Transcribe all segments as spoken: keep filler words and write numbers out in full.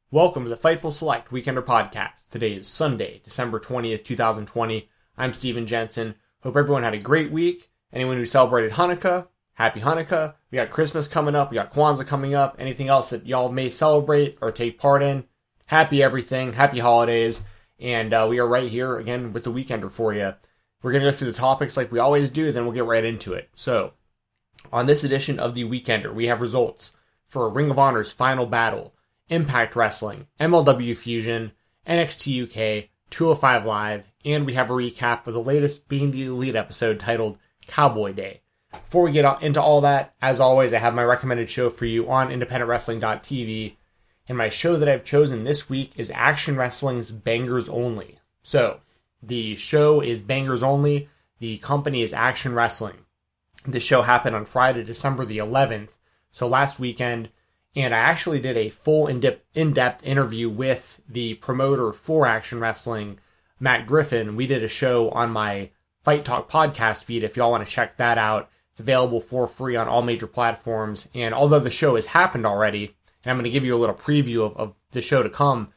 Welcome to the Fightful Select Weekender Podcast. Today is Sunday, December twentieth, twenty twenty. I'm Steven Jensen. Hope everyone had a great week. Anyone who celebrated Hanukkah, happy Hanukkah. We got Christmas coming up. We got Kwanzaa coming up. Anything else that y'all may celebrate or take part in, happy everything. Happy holidays. And uh, we are right here again with the Weekender for you. We're going to go through the topics like we always do, then we'll get right into it. So, on this edition of the Weekender, we have results for Ring of Honor's Final Battle, Impact Wrestling, M L W Fusion, N X T U K, two oh five Live, and we have a recap of the latest Being the Elite episode titled Cowboy Day. Before we get into all that, as always, I have my recommended show for you on independent wrestling dot t v, and my show that I've chosen this week is Action Wrestling's Bangers Only. So, the show is Bangers Only, the company is Action Wrestling. This show happened on Friday, December the eleventh, so last weekend, and I actually did a full in-depth, in-depth interview with the promoter for Action Wrestling, Matt Griffin. We did a show on my Fight Talk podcast feed if y'all want to check that out. It's available for free on all major platforms. And although the show has happened already, and I'm going to give you a little preview of, of the show to come,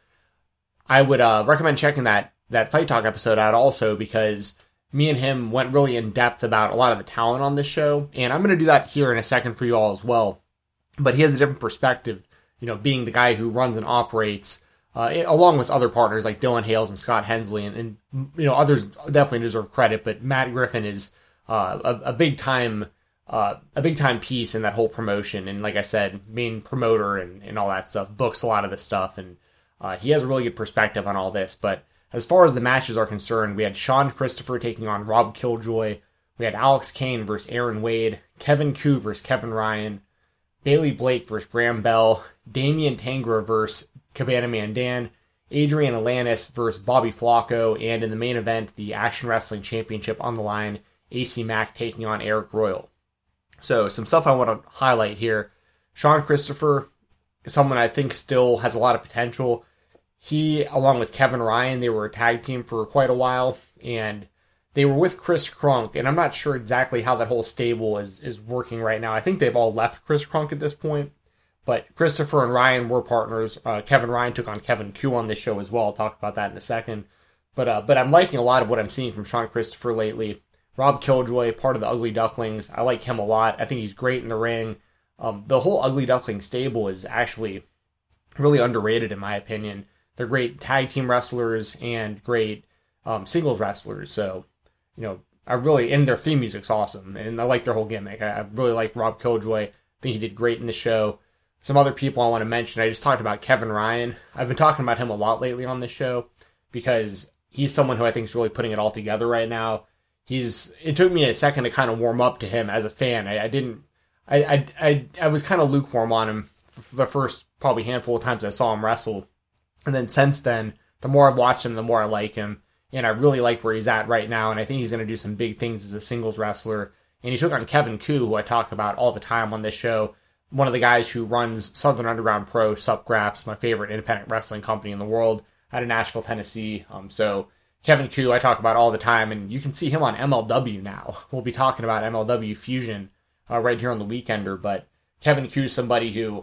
I would uh, recommend checking that, that Fight Talk episode out also, because me and him went really in-depth about a lot of the talent on this show. And I'm going to do that here in a second for you all as well. But he has a different perspective, you know, being the guy who runs and operates, uh, along with other partners like Dylan Hales and Scott Hensley, and, and you know, others definitely deserve credit. But Matt Griffin is uh, a, a big time, uh, a big time piece in that whole promotion. And like I said, main promoter and, and all that stuff, books a lot of this stuff, and uh, he has a really good perspective on all this. But as far as the matches are concerned, we had Sean Christopher taking on Rob Killjoy. We had Alex Kane versus Aaron Wade, Kevin Koo versus Kevin Ryan, Bailey Blake versus Graham Bell, Damian Tangra versus Cabana Man Dan, Adrian Alanis versus Bobby Flacco, and in the main event, the Action Wrestling Championship on the line, A C Mack taking on Eric Royal. So, some stuff I want to highlight here. Sean Christopher is someone I think still has a lot of potential. He, along with Kevin Ryan, they were a tag team for quite a while, and they were with Chris Crunk, and I'm not sure exactly how that whole stable is, is working right now. I think they've all left Chris Crunk at this point, but Christopher and Ryan were partners. Uh, Kevin Ryan took on Kevin Koo on this show as well. I'll talk about that in a second. But uh, but I'm liking a lot of what I'm seeing from Sean Christopher lately. Rob Killjoy, part of the Ugly Ducklings. I like him a lot. I think he's great in the ring. Um, the whole Ugly Duckling stable is actually really underrated in my opinion. They're great tag team wrestlers and great um, singles wrestlers, so you know, I really, and their theme music's awesome, and I like their whole gimmick. I, I really like Rob Killjoy. I think he did great in the show. Some other people I want to mention, I just talked about Kevin Ryan. I've been talking about him a lot lately on this show, because he's someone who I think is really putting it all together right now. He's, it took me a second to kind of warm up to him as a fan. I, I didn't, I, I, I, I was kind of lukewarm on him for the first probably handful of times I saw him wrestle. And then since then, the more I've watched him, the more I like him. And I really like where he's at right now, and I think he's going to do some big things as a singles wrestler. And he took on Kevin Koo, who I talk about all the time on this show, one of the guys who runs Southern Underground Pro, SupGraps, my favorite independent wrestling company in the world, out of Nashville, Tennessee. Um, so Kevin Koo I talk about all the time, and you can see him on M L W now. We'll be talking about M L W Fusion uh, right here on the Weekender, but Kevin Koo is somebody who,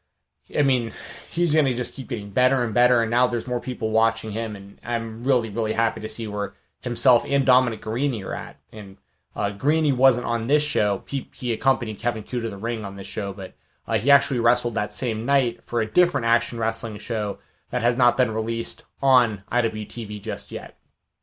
I mean, he's going to just keep getting better and better, and now there's more people watching him, and I'm really, really happy to see where himself and Dominic Garrini are at. And uh, Garrini wasn't on this show. He, he accompanied Kevin Koo to the ring on this show, but uh, he actually wrestled that same night for a different Action Wrestling show that has not been released on I W T V just yet.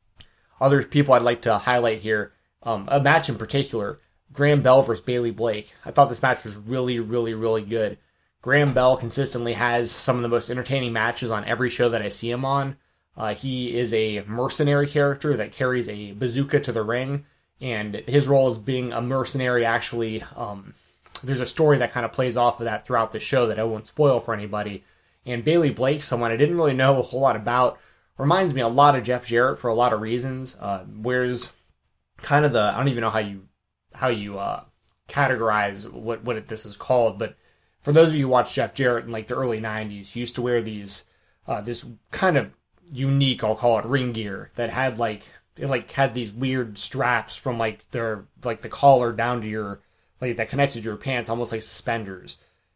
Other people I'd like to highlight here, um, a match in particular, Graham Bell versus Bailey Blake. I thought this match was really, really, really good. Graham Bell consistently has some of the most entertaining matches on every show that I see him on. Uh, he is a mercenary character that carries a bazooka to the ring, and his role as being a mercenary actually, um, there's a story that kind of plays off of that throughout the show that I won't spoil for anybody. And Bailey Blake, someone I didn't really know a whole lot about, reminds me a lot of Jeff Jarrett for a lot of reasons. Uh, wears kind of the, I don't even know how you how you uh, categorize what, what this is called, but for those of you who watched Jeff Jarrett in like the early nineties, he used to wear these, uh, this kind of unique, I'll call it, ring gear that had like, it like had these weird straps from like their, like the collar down to your, like that connected to your pants, almost like suspenders.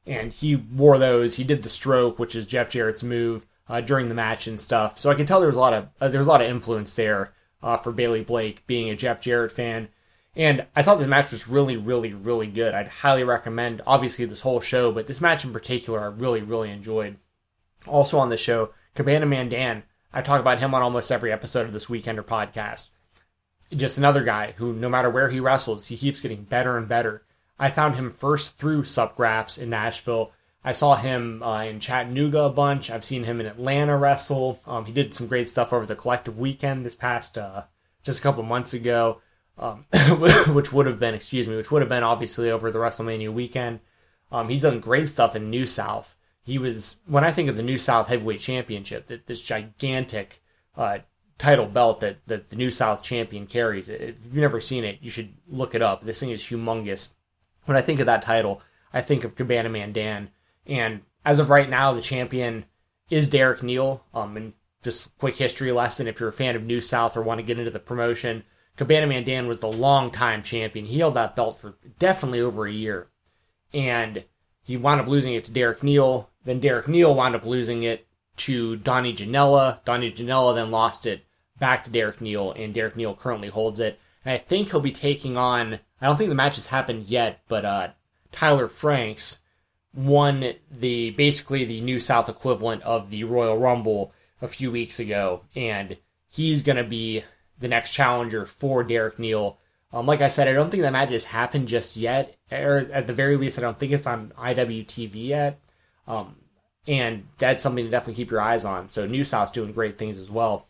and he wore those. He did the stroke, which is Jeff Jarrett's move, uh, during the match and stuff. So I can tell there was a lot of uh, there was a lot of influence there uh, for Bailey Blake being a Jeff Jarrett fan. And I thought this match was really, really, really good. I'd highly recommend, obviously, this whole show, but this match in particular I really, really enjoyed. Also on the show, Cabana Man Dan. I talk about him on almost every episode of this Weekender podcast. Just another guy who, no matter where he wrestles, he keeps getting better and better. I found him first through Supgraps in Nashville. I saw him uh, in Chattanooga a bunch. I've seen him in Atlanta wrestle. Um, he did some great stuff over the Collective Weekend this past, uh, just a couple months ago, um, which would have been, excuse me, which would have been obviously over the WrestleMania weekend. Um, he's done great stuff in New South. He was, when I think of the New South Heavyweight Championship, that this gigantic uh, title belt that, that the New South champion carries. If you've never seen it, you should look it up. This thing is humongous. When I think of that title, I think of Cabana Man Dan. And as of right now, the champion is Derek Neal. Um, and just quick history lesson, if you're a fan of New South or want to get into the promotion, Cabana Man Dan was the long-time champion. He held that belt for definitely over a year. And he wound up losing it to Derek Neal. Then Derek Neal wound up losing it to Donnie Janela. Donnie Janela then lost it back to Derek Neal, and Derek Neal currently holds it. And I think he'll be taking on, I don't think the match has happened yet, but uh, Tyler Franks won the basically the New South equivalent of the Royal Rumble a few weeks ago, and he's going to be the next challenger for Derek Neal. Um, like I said, I don't think that match has happened just yet, or at the very least, I don't think it's on I W T V yet. Um, and that's something to definitely keep your eyes on. So New South's doing great things as well.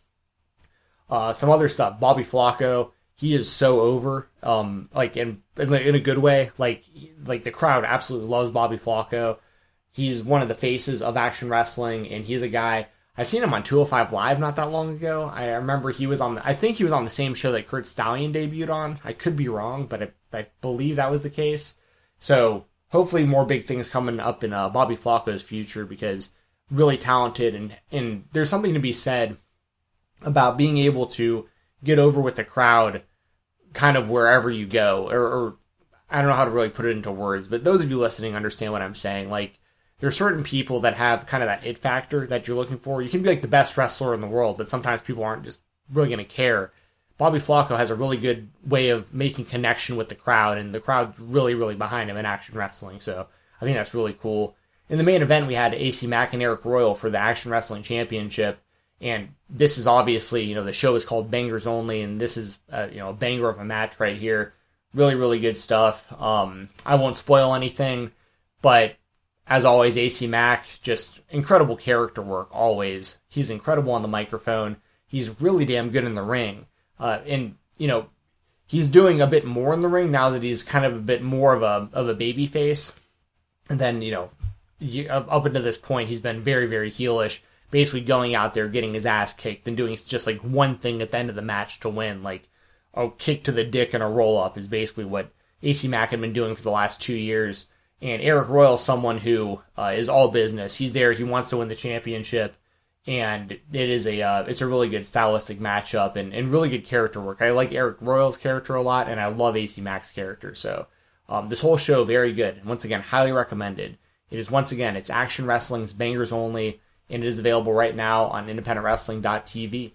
Uh, some other stuff. Bobby Flacco, he is so over, um, like in in a good way. Like like the crowd absolutely loves Bobby Flacco. He's one of the faces of Action Wrestling, and he's a guy. I've seen him on two oh five Live not that long ago. I remember he was on. The, I think he was on the same show that Kurt Stallion debuted on. I could be wrong, but I, I believe that was the case. So hopefully more big things coming up in uh, Bobby Flacco's future, because really talented, and, and there's something to be said about being able to get over with the crowd kind of wherever you go, or, or I don't know how to really put it into words, but those of you listening understand what I'm saying. Like, there are certain people that have kind of that it factor that you're looking for. You can be like the best wrestler in the world, but sometimes people aren't just really going to care. Bobby Flacco has a really good way of making connection with the crowd, and the crowd's really, really behind him in Action Wrestling, so I think that's really cool. In the main event, we had A C Mack and Eric Royal for the Action Wrestling Championship, and this is obviously, you know, the show is called Bangers Only, and this is, uh, you know, a banger of a match right here. Really, really good stuff. Um, I won't spoil anything, but as always, A C Mack, just incredible character work, always. He's incredible on the microphone. He's really damn good in the ring. Uh, and, you know, he's doing a bit more in the ring now that he's kind of a bit more of a of a baby face. And then, you know, you, up until this point, he's been very, very heelish, basically going out there, getting his ass kicked, and doing just like one thing at the end of the match to win. Like, a kick to the dick and a roll-up is basically what A C Mack had been doing for the last two years. And Eric Royal is someone who uh, is all business. He's there, he wants to win the championship. And it is a uh, it's a really good stylistic matchup, and, and really good character work. I like Eric Royal's character a lot, and I love A C Mack's character. So um, this whole show, very good. And once again, highly recommended. It is, once again, it's Action Wrestling's Bangers Only, and it is available right now on independent wrestling dot t v.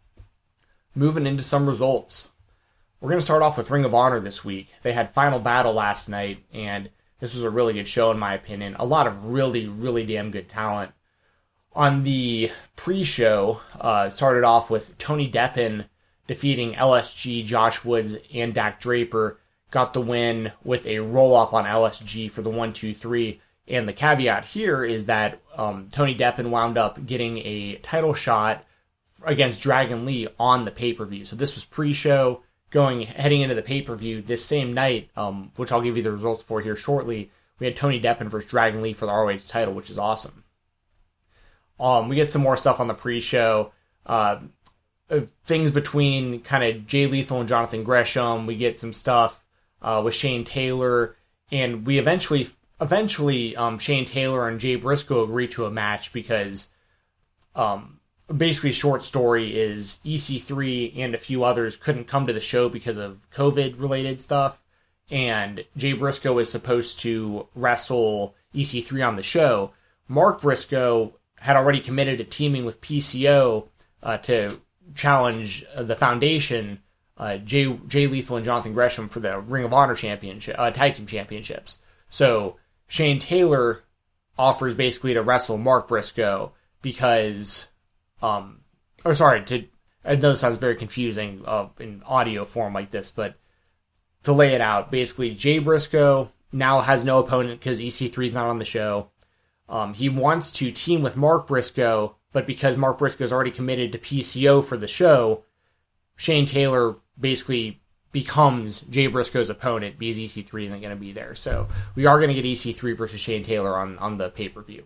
Moving into some results. We're going to start off with Ring of Honor this week. They had Final Battle last night, and this was a really good show in my opinion. A lot of really, really damn good talent. On the pre-show, uh, it started off with Tony Deppen defeating L S G, Josh Woods, and Dak Draper. Got the win with a roll-up on L S G for the one two three. And the caveat here is that um, Tony Deppen wound up getting a title shot against Dragon Lee on the pay-per-view. So this was pre-show, going heading into the pay-per-view this same night, um, which I'll give you the results for here shortly. We had Tony Deppen versus Dragon Lee for the R O H title, which is awesome. Um, we get some more stuff on the pre-show. Uh, things between kind of Jay Lethal and Jonathan Gresham. We get some stuff uh, with Shane Taylor. And we eventually, eventually um, Shane Taylor and Jay Briscoe agree to a match because um, basically short story is E C three and a few others couldn't come to the show because of COVID-related stuff. and Jay Briscoe is supposed to wrestle E C three on the show, Mark Briscoe had already committed to teaming with P C O uh, to challenge uh, the Foundation, uh, Jay, Jay Lethal and Jonathan Gresham for the Ring of Honor championship, uh, tag team championships. So Shane Taylor offers basically to wrestle Mark Briscoe because, um, or sorry, to I know this sounds very confusing uh, in audio form like this, but to lay it out, basically Jay Briscoe now has no opponent because E C three is not on the show. Um, he wants to team with Mark Briscoe, but because Mark Briscoe is already committed to P C O for the show, Shane Taylor basically becomes Jay Briscoe's opponent because E C three isn't going to be there. So we are going to get E C three versus Shane Taylor on, on the pay-per-view.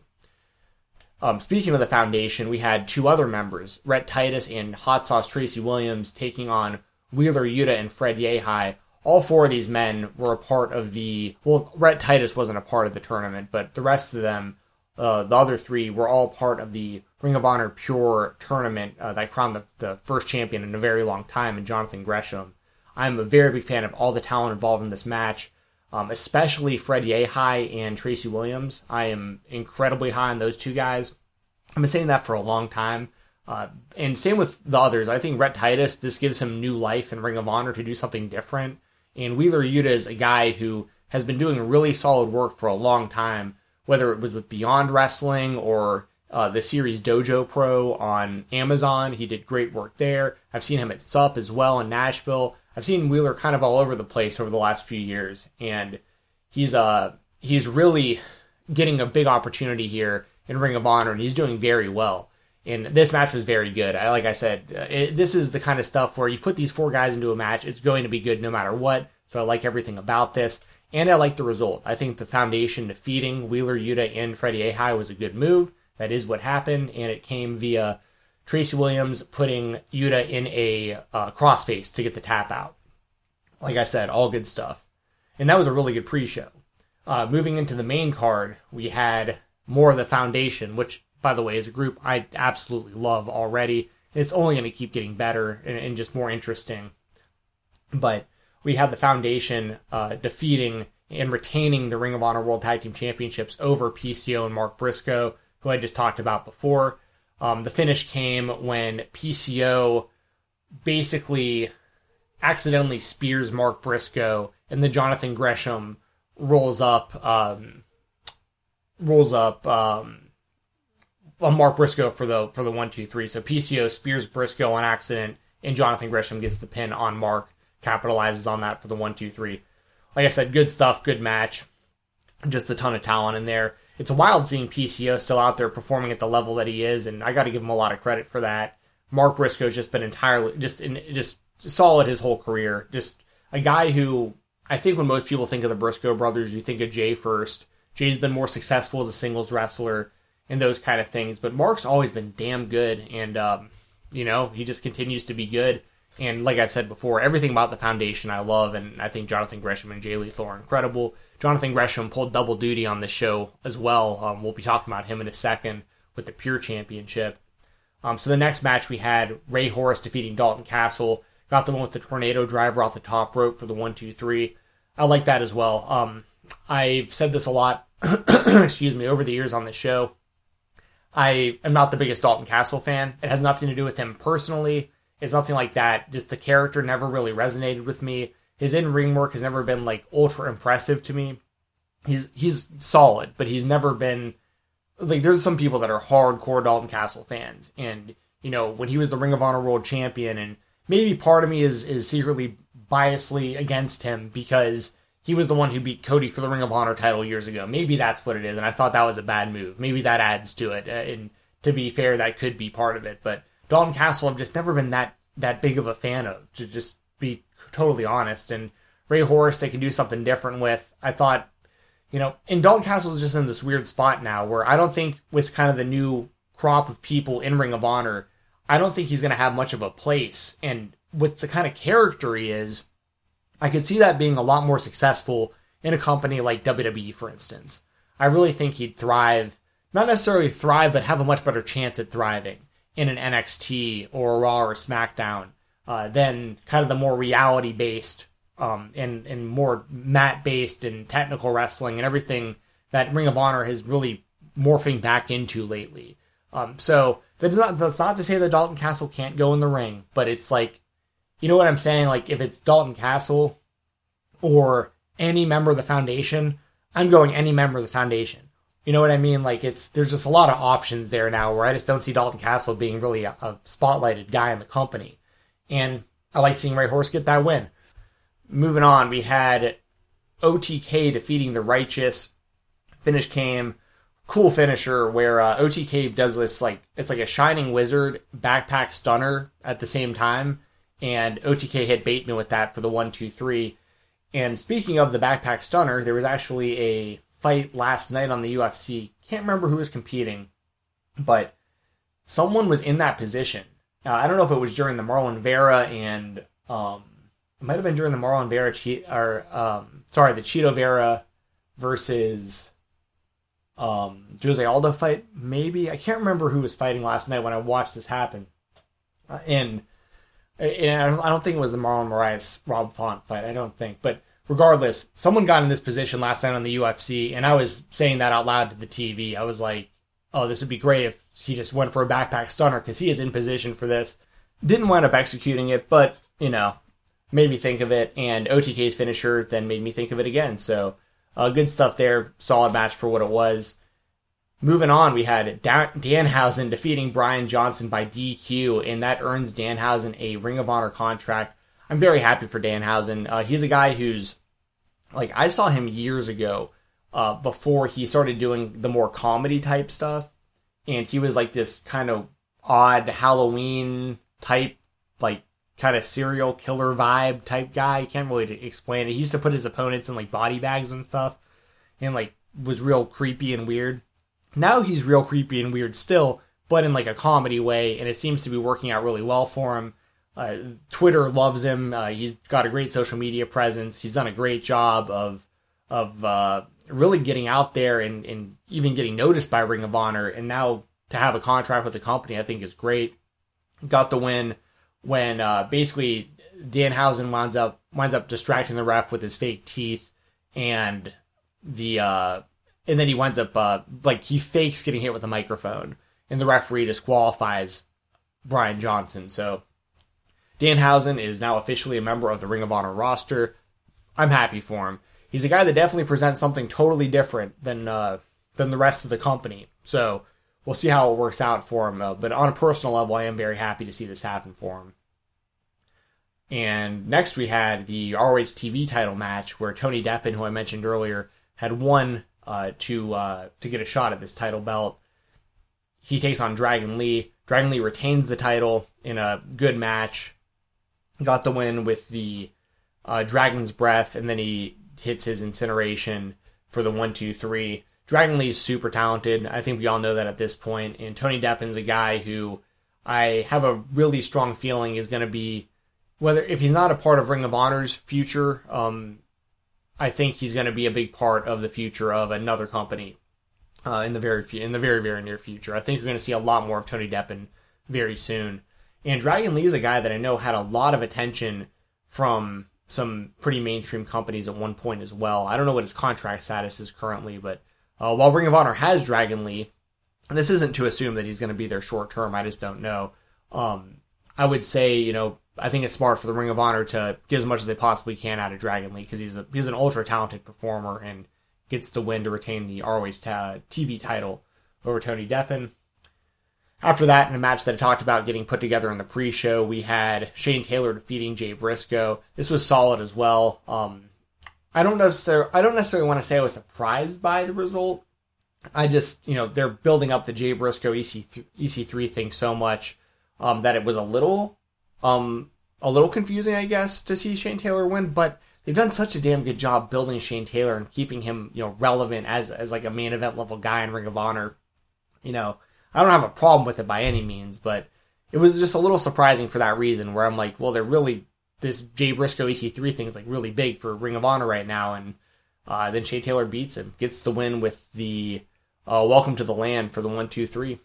Um, speaking of the Foundation, we had two other members, Rhett Titus and Hot Sauce Tracy Williams, taking on Wheeler Yuta and Fred Yehi. All four of these men were a part of the... Well, Rhett Titus wasn't a part of the tournament, but the rest of them, uh, the other three, were all part of the Ring of Honor Pure tournament uh, that crowned the, the first champion in a very long time, in Jonathan Gresham. I'm a very big fan of all the talent involved in this match, um, especially Fred Yehi and Tracy Williams. I am incredibly high on those two guys. I've been saying that for a long time. Uh, and same with the others. I think Rhett Titus, this gives him new life in Ring of Honor to do something different. And Wheeler Yuta is a guy who has been doing really solid work for a long time, whether it was with Beyond Wrestling or uh, the series Dojo Pro on Amazon. He did great work there. I've seen him at S U P as well in Nashville. I've seen Wheeler kind of all over the place over the last few years, and he's uh he's really getting a big opportunity here in Ring of Honor, and he's doing very well. And this match was very good. I, like I said, it, this is the kind of stuff where you put these four guys into a match, it's going to be good no matter what. So I like everything about this, and I like the result. I think the Foundation defeating Wheeler Yuta and Freddie Yehi was a good move. That is what happened, and it came via Tracy Williams putting Yuta in a uh, crossface to get the tap out. Like I said, all good stuff. And that was a really good pre-show. Uh, moving into the main card, we had more of the Foundation, which, by the way, is a group I absolutely love already. And it's only going to keep getting better and, and just more interesting. But we had the Foundation uh, defeating and retaining the Ring of Honor World Tag Team Championships over P C O and Mark Briscoe, who I just talked about before. Um, the finish came when P C O basically accidentally spears Mark Briscoe, and then Jonathan Gresham rolls up, um, rolls up um, on Mark Briscoe for the for the one, two, three. So P C O spears Briscoe on accident, and Jonathan Gresham gets the pin on Mark, capitalizes on that for the one, two, three. Like I said, good stuff, good match, just a ton of talent in there. It's wild seeing P C O still out there performing at the level that he is, and I got to give him a lot of credit for that. Mark Briscoe's just been entirely, just in, just solid his whole career. Just a guy who, I think when most people think of the Briscoe brothers, you think of Jay first. Jay's been more successful as a singles wrestler and those kind of things, but Mark's always been damn good, and, um, you know, he just continues to be good. And like I've said before, everything about the Foundation I love, and I think Jonathan Gresham and Jay Lethal are incredible. Jonathan Gresham pulled double duty on this show as well. Um, we'll be talking about him in a second with the Pure Championship. Um, so the next match we had Ray Horace defeating Dalton Castle. Got the one with the tornado driver off the top rope for the one, two, three. I like that as well. Um, I've said this a lot, excuse me, over the years on this show. I am not the biggest Dalton Castle fan. It has nothing to do with him personally. It's nothing like that. Just the character never really resonated with me. His in-ring work has never been, like, ultra impressive to me. He's he's solid, but he's never been... Like, there's some people that are hardcore Dalton Castle fans. And, you know, when he was the Ring of Honor World Champion, and maybe part of me is, is secretly biasly against him because he was the one who beat Cody for the Ring of Honor title years ago. Maybe that's what it is, and I thought that was a bad move. Maybe that adds to it. And to be fair, that could be part of it. But Dalton Castle I've just never been that, that big of a fan of, to just be totally honest. And Ray Horace, they can do something different with. I thought, you know, and Dalton Castle is just in this weird spot now where I don't think with kind of the new crop of people in Ring of Honor, I don't think he's going to have much of a place. And with the kind of character he is, I could see that being a lot more successful in a company like W W E, for instance. I really think he'd thrive, not necessarily thrive, but have a much better chance at thriving in an N X T or a Raw or a SmackDown uh, than kind of the more reality-based um, and, and more mat-based and technical wrestling and everything that Ring of Honor has really morphing back into lately. Um, so that's not, that's not to say that Dalton Castle can't go in the ring, but it's like, you know what I'm saying? Like, if it's Dalton Castle or any member of the Foundation, I'm going any member of the Foundation. You know what I mean? Like, it's there's just a lot of options there now where I just don't see Dalton Castle being really a, a spotlighted guy in the company. And I like seeing Ray Horse get that win. Moving on, we had O T K defeating the Righteous. Finish came, cool finisher where uh, O T K does this, like, it's like a Shining Wizard backpack stunner at the same time. And O T K hit Bateman with that for the one, two, three. And speaking of the backpack stunner, there was actually a fight last night on the U F C. Can't remember who was competing, but someone was in that position. Uh, I don't know if it was during the Marlon Vera and, um, it might have been during the Marlon Vera, che- or, um, sorry, the Cheeto Vera versus, um, Jose Aldo fight, maybe. I can't remember who was fighting last night when I watched this happen. Uh, and, and I don't think it was the Marlon Moraes Rob Font fight, I don't think, but regardless, someone got in this position last night on the U F C, and I was saying that out loud to the T V. I was like, oh, this would be great if he just went for a backpack stunner, because he is in position for this. Didn't wind up executing it, but, you know, made me think of it, and O T K's finisher then made me think of it again. So, uh, good stuff there. Solid match for what it was. Moving on, we had Dan- Danhausen defeating Brian Johnson by D Q, and that earns Danhausen a Ring of Honor contract. I'm very happy for Danhausen. Uh, he's a guy who's, like, I saw him years ago, uh, before he started doing the more comedy type stuff, and he was like this kind of odd Halloween type, like, kind of serial killer vibe type guy. I can't really explain it. He used to put his opponents in, like, body bags and stuff, and, like, was real creepy and weird. Now he's real creepy and weird still, but in, like, a comedy way, and it seems to be working out really well for him. Uh, Twitter loves him. Uh, he's got a great social media presence. He's done a great job of of uh, really getting out there and, and even getting noticed by Ring of Honor. And now to have a contract with the company, I think is great. Got the win when uh, basically Danhausen winds up winds up distracting the ref with his fake teeth, and the uh, and then he winds up uh, like he fakes getting hit with a microphone, and the referee disqualifies Brian Johnson. So Danhausen is now officially a member of the Ring of Honor roster. I'm happy for him. He's a guy that definitely presents something totally different than uh, than the rest of the company. So we'll see how it works out for him. Uh, but on a personal level, I am very happy to see this happen for him. And next we had the R O H T V title match where Tony Deppen, who I mentioned earlier, had won uh, to uh, to get a shot at this title belt. He takes on Dragon Lee. Dragon Lee retains the title in a good match. Got the win with the uh, Dragon's Breath, and then he hits his Incineration for the one, two, three. Dragon Lee's super talented. I think we all know that at this point. And Tony Deppen's a guy who I have a really strong feeling is going to be, whether if he's not a part of Ring of Honor's future, um, I think he's going to be a big part of the future of another company uh, in the very fe- in the very very near future. I think you're going to see a lot more of Tony Deppen very soon. And Dragon Lee is a guy that I know had a lot of attention from some pretty mainstream companies at one point as well. I don't know what his contract status is currently, but uh, while Ring of Honor has Dragon Lee, and this isn't to assume that he's going to be there short term, I just don't know. Um, I would say, you know, I think it's smart for the Ring of Honor to get as much as they possibly can out of Dragon Lee, because he's a he's an ultra talented performer and gets the win to retain the R O H T V title over Tony Deppen. After that, in a match that I talked about getting put together in the pre-show, we had Shane Taylor defeating Jay Briscoe. This was solid as well. Um, I don't necessarily I don't necessarily want to say I was surprised by the result. I just, you know, they're building up the Jay Briscoe E C three thing so much um, that it was a little um, a little confusing, I guess, to see Shane Taylor win. But they've done such a damn good job building Shane Taylor and keeping him, you know, relevant as as like a main event level guy in Ring of Honor. You know, I don't have a problem with it by any means, but it was just a little surprising for that reason, where I'm like, well, they're really, this Jay Briscoe E C three thing is like really big for Ring of Honor right now, and uh, then Shane Taylor beats him, gets the win with the uh, Welcome to the Land for the one, two, three.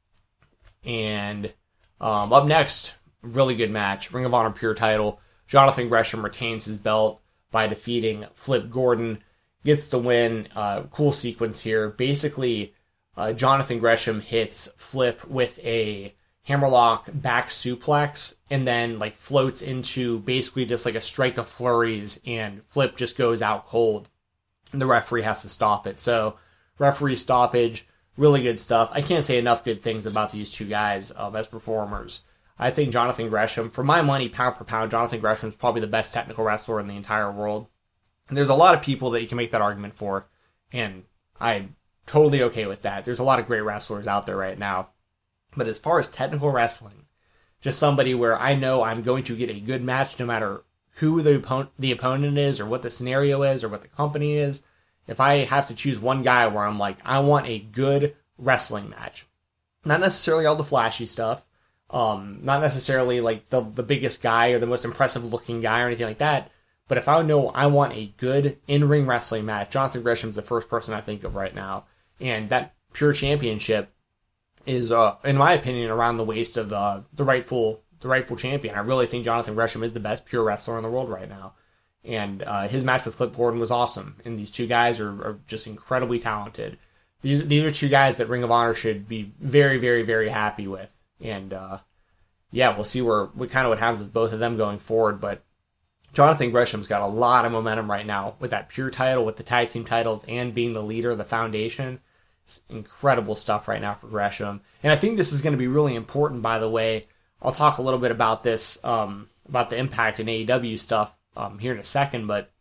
And um, up next, really good match, Ring of Honor Pure title. Jonathan Gresham retains his belt. by defeating Flip Gordon. Gets the win. Uh, cool sequence here. Basically, uh, Jonathan Gresham hits Flip with a hammerlock back suplex and then like floats into basically just like a strike of flurries, and Flip just goes out cold. And the referee has to stop it. So referee stoppage, really good stuff. I can't say enough good things about these two guys um, as performers. I think Jonathan Gresham, for my money, pound for pound, Jonathan Gresham is probably the best technical wrestler in the entire world. And there's a lot of people that you can make that argument for, and I'm totally okay with that. There's a lot of great wrestlers out there right now. But as far as technical wrestling, just somebody where I know I'm going to get a good match no matter who the opponent, the opponent is or what the scenario is or what the company is. If I have to choose one guy where I'm like, I want a good wrestling match. Not necessarily all the flashy stuff. Um, not necessarily like the, the biggest guy or the most impressive looking guy or anything like that. But if I know I want a good in-ring wrestling match, Jonathan Gresham's the first person I think of right now. And that Pure Championship is, uh, in my opinion, around the waist of uh, the rightful the rightful champion. I really think Jonathan Gresham is the best pure wrestler in the world right now. And uh, his match with Flip Gordon was awesome. And these two guys are, are just incredibly talented. These these are two guys that Ring of Honor should be very, very, very happy with. And uh, yeah, we'll see where what kind of what happens with both of them going forward. But Jonathan Gresham's got a lot of momentum right now with that pure title, with the tag team titles, and being the leader of the foundation. It's incredible stuff right now for Gresham. And I think this is going to be really important, by the way. I'll talk a little bit about this, um, about the Impact and A E W stuff um, here in a second, but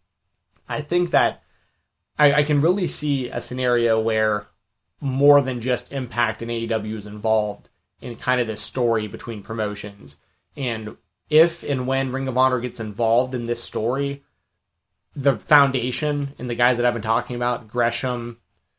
I think that I, I can really see a scenario where more than just Impact and A E W is involved in kind of this story between promotions. And if and when Ring of Honor gets involved in this story, the foundation and the guys that I've been talking about, Gresham,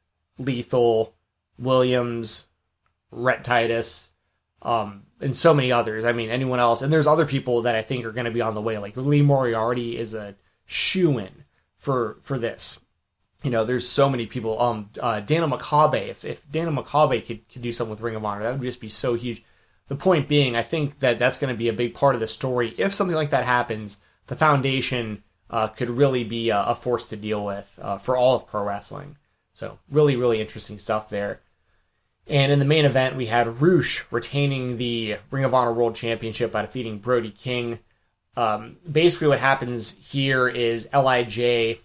Lethal, Williams, Rhett Titus, um, and so many others. I mean, anyone else. And there's other people that I think are going to be on the way. Like Lee Moriarty is a shoo-in for for this. You know, there's so many people. Um, uh, Dana Makabe, if, if Dana Makabe could, could do something with Ring of Honor, that would just be so huge. The point being, I think that that's going to be a big part of the story. If something like that happens, the foundation uh, could really be a, a force to deal with uh, for all of pro wrestling. So really, really interesting stuff there. And in the main event, we had Rush retaining the Ring of Honor World Championship by defeating Brody King. Um, basically what happens here is L I J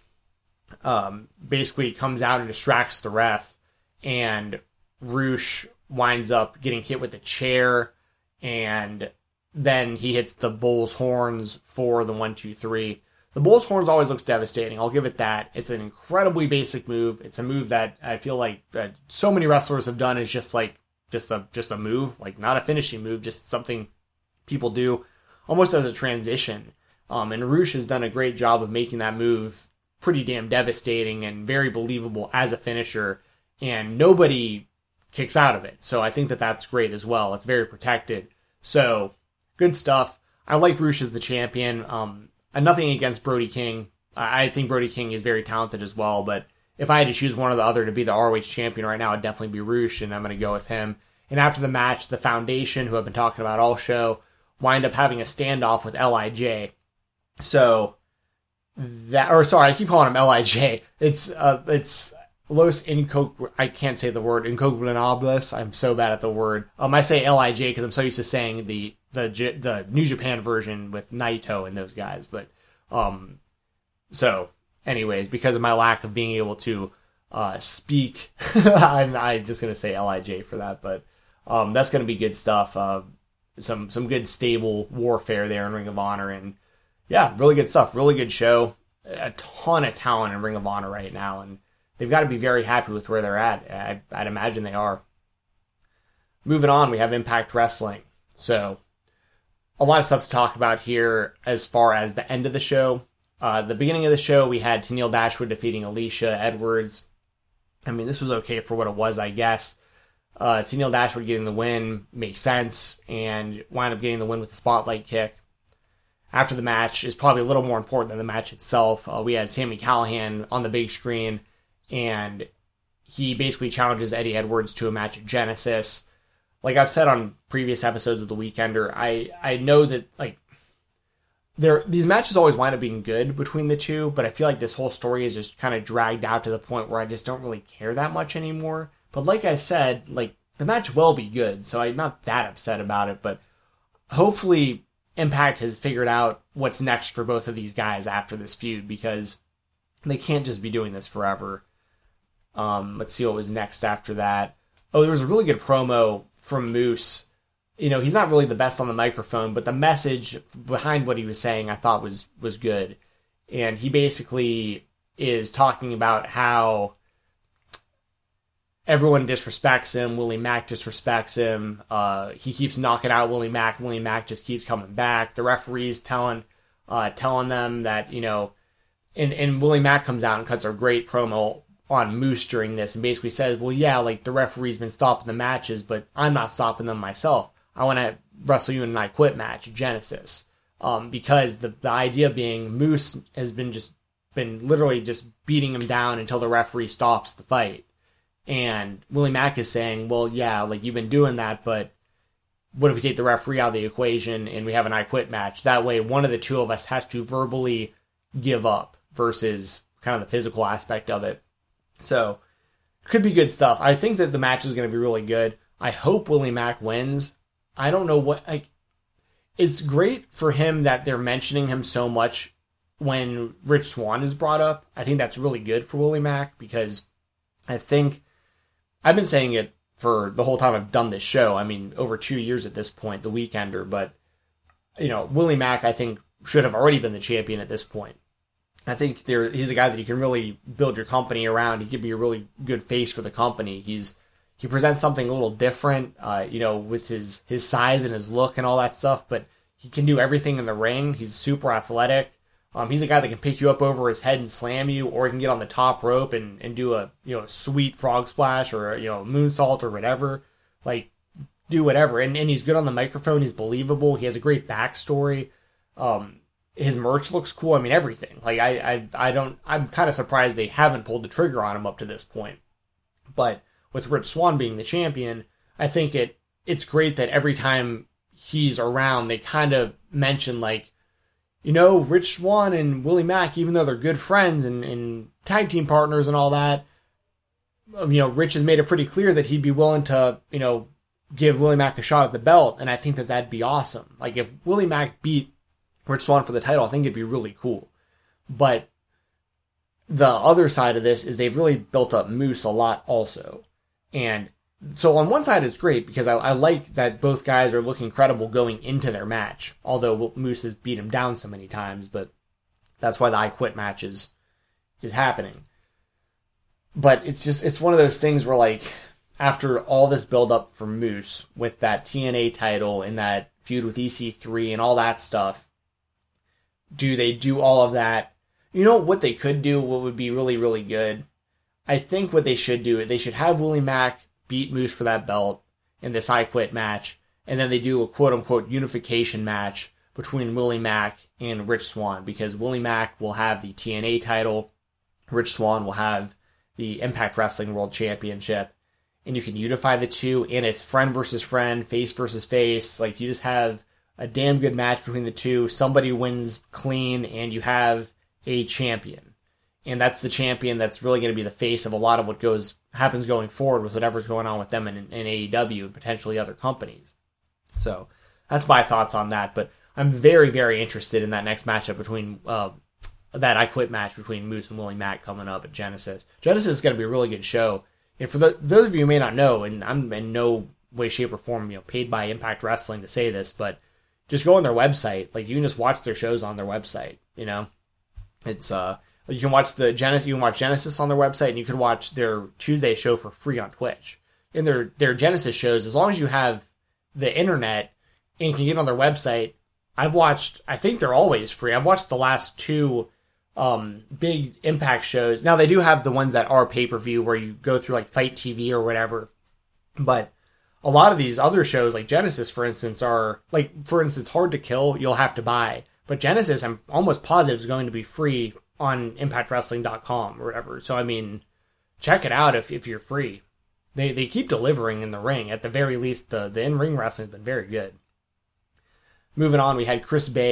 um, basically comes out and distracts the ref, and Rush winds up getting hit with a chair, and then he hits the bull's horns for the one, two, three. The bull's horns always looks devastating. I'll give it that. It's an incredibly basic move. It's a move that I feel like uh, so many wrestlers have done is just like just a just a move, like not a finishing move, just something people do almost as a transition. Um, and Rush has done a great job of making that move pretty damn devastating and very believable as a finisher, and nobody kicks out of it. So I think that that's great as well. It's very protected. So good stuff. I like Rush as the champion. Um, nothing against Brody King. I think Brody King is very talented as well, but if I had to choose one or the other to be the R O H champion right now, it'd definitely be Rush, and I'm going to go with him. And after the match, the Foundation, who I've been talking about all show, wind up having a standoff with L I J. So that, or sorry, I keep calling him L I J. It's uh, it's Los Inco. I can't say the word Incognitables. I'm so bad at the word. Um, I say L I J because I'm so used to saying the the the New Japan version with Naito and those guys. But um, so anyways, because of my lack of being able to uh speak, I'm I'm just gonna say L I J for that. But um, that's gonna be good stuff. Uh, some some good stable warfare there in Ring of Honor, and yeah, really good stuff. Really good show. A ton of talent in Ring of Honor right now, and they've got to be very happy with where they're at. I, I'd imagine they are. Moving on, we have Impact Wrestling. So, a lot of stuff to talk about here as far as the end of the show. Uh, the beginning of the show, we had Tenille Dashwood defeating Alicia Edwards. I mean, this was okay for what it was, I guess. Uh, Tenille Dashwood getting the win makes sense, and wound up getting the win with the spotlight kick. After the match is probably a little more important than the match itself. Uh, we had Sami Callihan on the big screen, and he basically challenges Eddie Edwards to a match at Genesis. Like I've said on previous episodes of The Weekender, I, I know that, like, there these matches always wind up being good between the two, but I feel like this whole story is just kind of dragged out to the point where I just don't really care that much anymore. But like I said, like the match will be good, so I'm not that upset about it, but hopefully Impact has figured out what's next for both of these guys after this feud, because they can't just be doing this forever. Um, let's see what was next after that. Oh, there was a really good promo from Moose. You know, he's not really the best on the microphone, but the message behind what he was saying I thought was, was good. And he basically is talking about how everyone disrespects him. Willie Mack disrespects him. Uh, he keeps knocking out Willie Mack. Willie Mack just keeps coming back. The referee's telling, uh, telling them that, you know, and, and Willie Mack comes out and cuts a great promo on Moose during this and basically says, well, yeah, like the referee's been stopping the matches, but I'm not stopping them myself. I want to wrestle you in an I Quit match, Genesis. Um, because the, the idea being Moose has been just, been literally just beating him down until the referee stops the fight. And Willie Mack is saying, well, yeah, like you've been doing that, but what if we take the referee out of the equation and we have an I Quit match? That way, one of the two of us has to verbally give up versus kind of the physical aspect of it. So, could be good stuff. I think that the match is going to be really good. I hope Willie Mack wins. I don't know what, like, it's great for him that they're mentioning him so much when Rich Swann is brought up. I think that's really good for Willie Mack because I think, I've been saying it for the whole time I've done this show. I mean, over two years at this point, the Weekender, but, you know, Willie Mack, I think, should have already been the champion at this point. I think there he's a guy that you can really build your company around. He could be a really good face for the company. He's He presents something a little different, uh, you know, with his, his size and his look and all that stuff, but he can do everything in the ring. He's super athletic. Um, he's a guy that can pick you up over his head and slam you, or he can get on the top rope and, and do a, you know, sweet frog splash or a, you know, moonsault or whatever. Like, do whatever. And, and he's good on the microphone. He's believable. He has a great backstory. Um, his merch looks cool. I mean, everything. Like, I, I, I don't, I'm kind of surprised they haven't pulled the trigger on him up to this point. But with Rich Swann being the champion, I think it it's great that every time he's around, they kind of mention, like, you know, Rich Swann and Willie Mack, even though they're good friends and, and tag team partners and all that, you know, Rich has made it pretty clear that he'd be willing to, you know, give Willie Mack a shot at the belt, and I think that that'd be awesome. Like, if Willie Mack beat Rich Swann for the title, I think it'd be really cool. But the other side of this is they've really built up Moose a lot also. And so on one side it's great because I, I like that both guys are looking credible going into their match, although Moose has beat him down so many times, but that's why the I Quit match is, is happening. But it's just, it's one of those things where, like, after all this build up for Moose with that T N A title and that feud with E C three and all that stuff, do they do all of that? You know what they could do, what would be really, really good? I think what they should do, they should have Willie Mack beat Moose for that belt in this I Quit match, and then they do a quote-unquote unification match between Willie Mack and Rich Swann, because Willie Mack will have the T N A title, Rich Swann will have the Impact Wrestling World Championship, and you can unify the two, and it's friend versus friend, face versus face. Like, you just have a damn good match between the two. Somebody wins clean, and you have a champion. And that's the champion that's really going to be the face of a lot of what goes happens going forward with whatever's going on with them in, in A E W and potentially other companies. So that's my thoughts on that. But I'm very, very interested in that next matchup between uh, that I Quit match between Moose and Willie Mack coming up at Genesis. Genesis is going to be a really good show. And for the, those of you who may not know, and I'm in no way, shape, or form, you know, paid by Impact Wrestling to say this, but just go on their website. Like, you can just watch their shows on their website. You know, it's uh. You can watch the Genesis. You can watch Genesis on their website, and you can watch their Tuesday show for free on Twitch. In their their Genesis shows, as long as you have the internet and you can get on their website, I've watched. I think they're always free. I've watched the last two um, big Impact shows. Now they do have the ones that are pay per view, where you go through like Fight T V or whatever. But a lot of these other shows, like Genesis, for instance, are like, for instance, Hard to Kill. You'll have to buy, but Genesis, I'm almost positive, is going to be free on impact wrestling dot com or whatever. So, I mean, check it out if, if you're free. They they keep delivering in the ring. At the very least, the, the in-ring wrestling has been very good. Moving on, we had Chris Bay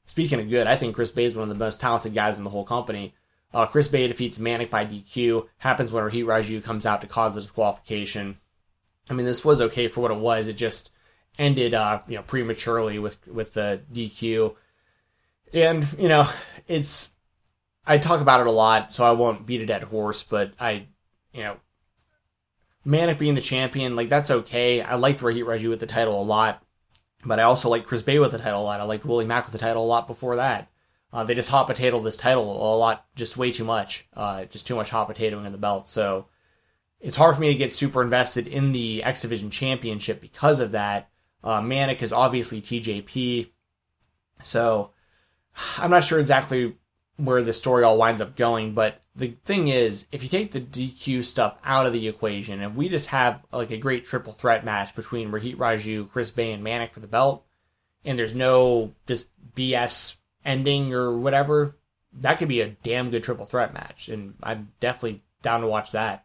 speaking of good, I think Chris Bey is one of the most talented guys in the whole company. Uh, Chris Bey defeats Manik by D Q. Happens when Rohit Raju comes out to cause the disqualification. I mean, this was okay for what it was. It just ended, uh, you know, prematurely with with the D Q. And you know, it's I talk about it a lot, so I won't beat a dead horse. But I, you know, Manik being the champion, like that's okay. I liked Rohit Raju with the title a lot, but I also liked Chris Bey with the title a lot. I liked Willie Mack with the title a lot before that. Uh, they just hot potatoed this title a lot, just way too much, uh, just too much hot potatoing in the belt. So it's hard for me to get super invested in the X Division Championship because of that. Uh, Manik is obviously T J P, so I'm not sure exactly where the story all winds up going. But the thing is, if you take the D Q stuff out of the equation, and we just have like a great triple threat match between Rohit Raju, Chris Bey, and Manik for the belt, and there's no just B S ending or whatever, that could be a damn good triple threat match, and I'm definitely down to watch that.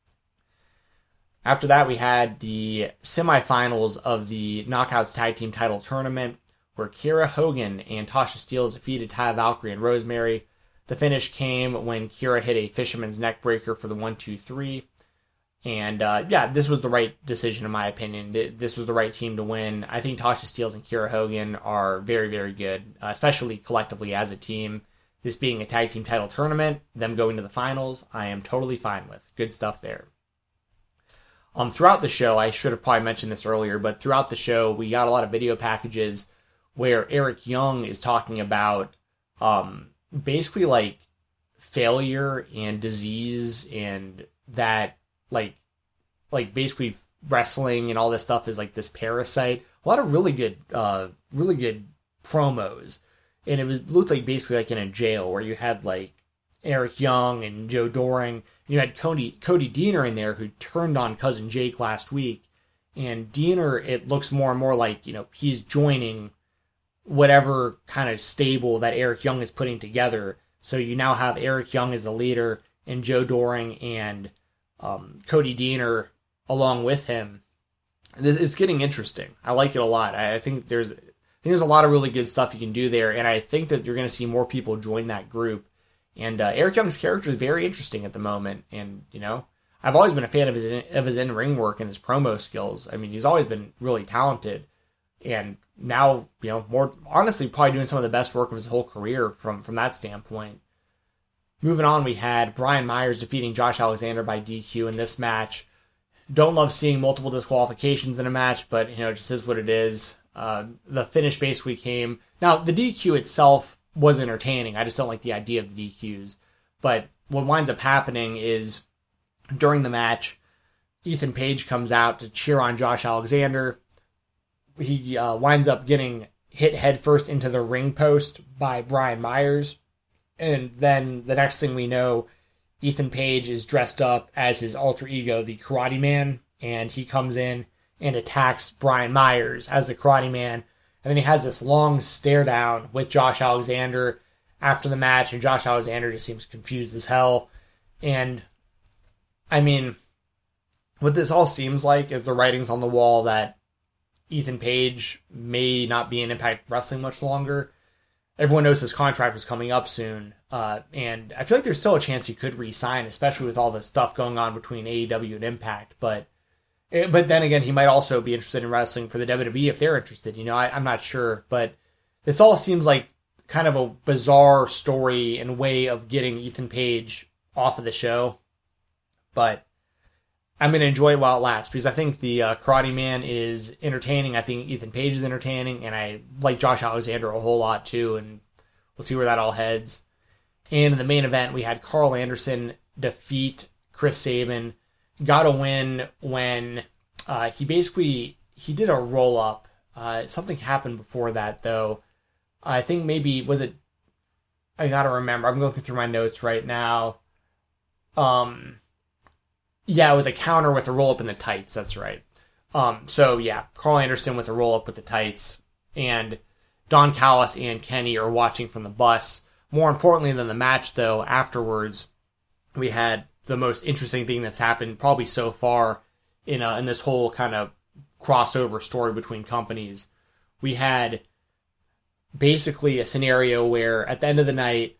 After that, we had the semifinals of the Knockouts Tag Team Title Tournament, where Kiera Hogan and Tasha Steelz defeated Taya Valkyrie and Rosemary. The finish came when Kiera hit a Fisherman's Neck Breaker for the one two three. And, uh, yeah, this was the right decision, in my opinion. This was the right team to win. I think Tasha Steelz and Kiera Hogan are very, very good, uh, especially collectively as a team. This being a tag team title tournament, them going to the finals, I am totally fine with. Good stuff there. Um, throughout the show, I should have probably mentioned this earlier, but throughout the show, we got a lot of video packages where Eric Young is talking about um, basically like failure and disease, and that like like basically wrestling and all this stuff is like this parasite. A lot of really good uh really good promos, and it was looked like basically like in a jail where you had like Eric Young and Joe Doring, and you had Cody Cody Deaner in there who turned on Cousin Jake last week. And Deaner, it looks more and more like, you know, he's joining whatever kind of stable that Eric Young is putting together. So you now have Eric Young as the leader and Joe Doring and um, Cody Deaner along with him. This, it's getting interesting. I like it a lot. I, I think there's I think there's a lot of really good stuff you can do there, and I think that you're going to see more people join that group. And uh, Eric Young's character is very interesting at the moment, and you know, I've always been a fan of his of his in-ring work and his promo skills. I mean, he's always been really talented, and now, you know, more honestly, probably doing some of the best work of his whole career from from that standpoint. Moving on, we had Brian Myers defeating Josh Alexander by D Q in this match. Don't love seeing multiple disqualifications in a match, but you know, it just is what it is. Uh, the finish basically came. Now, the D Q itself was entertaining. I just don't like the idea of the D Qs. But what winds up happening is during the match, Ethan Page comes out to cheer on Josh Alexander. He uh, winds up getting hit headfirst into the ring post by Brian Myers. And then the next thing we know, Ethan Page is dressed up as his alter ego, the Karate Man, and he comes in and attacks Brian Myers as the Karate Man. And then he has this long stare down with Josh Alexander after the match, and Josh Alexander just seems confused as hell. And, I mean, what this all seems like is the writings on the wall that Ethan Page may not be in Impact Wrestling much longer. Everyone knows his contract was coming up soon, uh, and I feel like there's still a chance he could re-sign, especially with all the stuff going on between A E W and Impact. But but then again, he might also be interested in wrestling for the W W E if they're interested. You know, I, I'm not sure, but this all seems like kind of a bizarre story and way of getting Ethan Page off of the show. But I'm going to enjoy it while it lasts, because I think the uh, Karate Man is entertaining. I think Ethan Page is entertaining, and I like Josh Alexander a whole lot too, and we'll see where that all heads. And in the main event, we had Carl Anderson defeat Chris Sabin. Got a win when uh, he basically, he did a roll-up. Uh, something happened before that, though. I think maybe, was it, I gotta remember, I'm looking through my notes right now. Um... Yeah, it was a counter with a roll-up in the tights, that's right. Um, so, yeah, Carl Anderson with a roll-up with the tights, and Don Callis and Kenny are watching from the bus. More importantly than the match, though, afterwards, we had the most interesting thing that's happened probably so far in, uh, in this whole kind of crossover story between companies. We had basically a scenario where at the end of the night,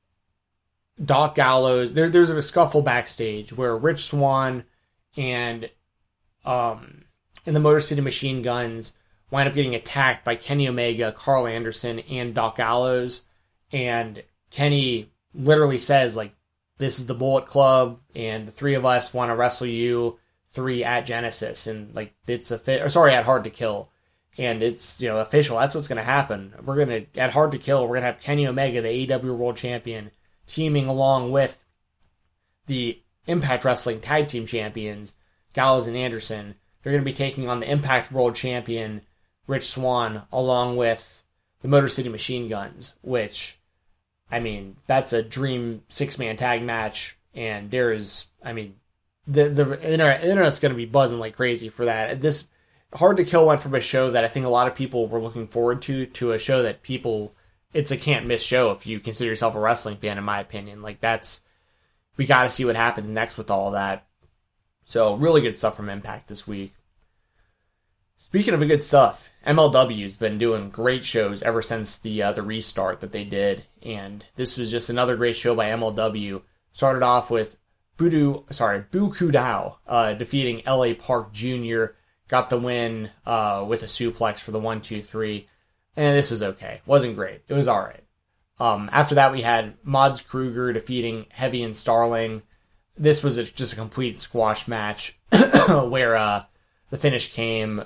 Doc Gallows, there, there's a scuffle backstage where Rich Swann and um, and the Motor City Machine Guns wind up getting attacked by Kenny Omega, Carl Anderson, and Doc Gallows. And Kenny literally says, like, this is the Bullet Club, and the three of us want to wrestle you three at Genesis. And, like, it's a fit, or sorry, at Hard to Kill. And it's, you know, official. That's what's going to happen. We're going to, at Hard to Kill, we're going to have Kenny Omega, the A E W World Champion, teaming along with the Impact Wrestling Tag Team Champions, Gallows and Anderson. They're going to be taking on the Impact World Champion, Rich Swann, along with the Motor City Machine Guns, which, I mean, that's a dream six-man tag match, and there is, I mean, the, the internet, internet's going to be buzzing like crazy for that. This Hard to Kill went from a show that I think a lot of people were looking forward to, to a show that people, it's a can't-miss show if you consider yourself a wrestling fan, in my opinion. Like, that's, we got to see what happens next with all of that. So, really good stuff from Impact this week. Speaking of good stuff, M L W's been doing great shows ever since the uh, the restart that they did, and this was just another great show by M L W. Started off with Budu, sorry, Bu Kudao uh, defeating L A Park Junior Got the win uh, with a suplex for the one, two, three, and this was okay. Wasn't great. It was all right. Um, after that, we had Mods Kruger defeating Heavy and Starling. This was a, just a complete squash match where uh, the finish came